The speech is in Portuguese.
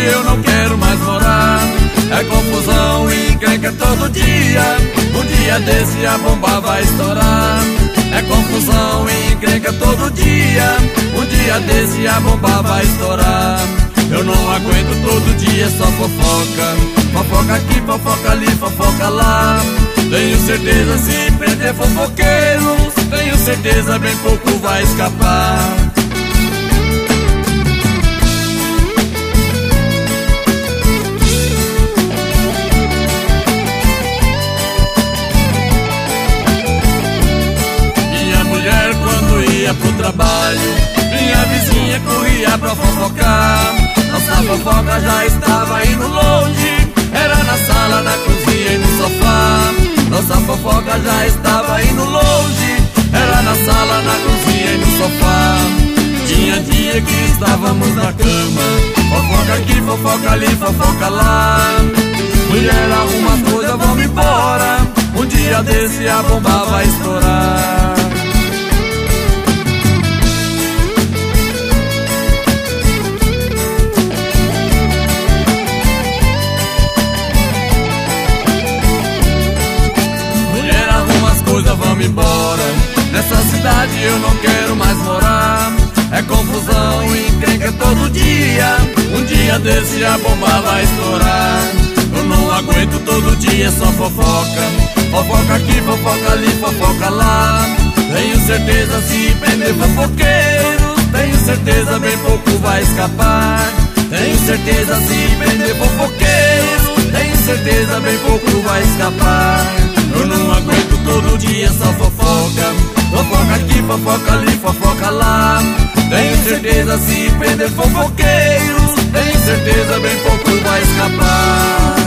eu não quero mais morar. É confusão e encrenca todo dia. Um dia desse a bomba vai estourar. É confusão e encrenca todo dia. Um dia desse a bomba vai estourar. Eu não aguento todo dia só fofoca. Fofoca aqui, fofoca ali, fofoca lá. Tenho certeza se prender fofoqueiros, tenho certeza bem pouco vai escapar. Minha mulher quando ia pro trabalho, minha vizinha corria pra fofocar. Nossa fofoca já estava indo longe, era na sala, na cozinha e no sofá. Nossa fofoca já estava indo longe, era na sala, na cozinha e no sofá. Tinha dia que estávamos na cama, fofoca aqui, fofoca ali, fofoca lá. Mulher, arruma as coisas, vamos embora, um dia desse a bomba vai estourar. Vamos embora, nessa cidade eu não quero mais morar. É confusão e encrenca todo dia. Um dia desse a bomba vai estourar. Eu não aguento todo dia só fofoca. Fofoca aqui, fofoca ali, fofoca lá. Tenho certeza se prender fofoqueiros, tenho certeza bem pouco vai escapar. Tenho certeza se prender fofoqueiros, tenho certeza bem pouco vai escapar. Eu não aguento todo dia só fofoca. Fofoca aqui, fofoca ali, fofoca lá. Tenho certeza se prender fofoqueiros, tenho certeza bem pouco vai escapar.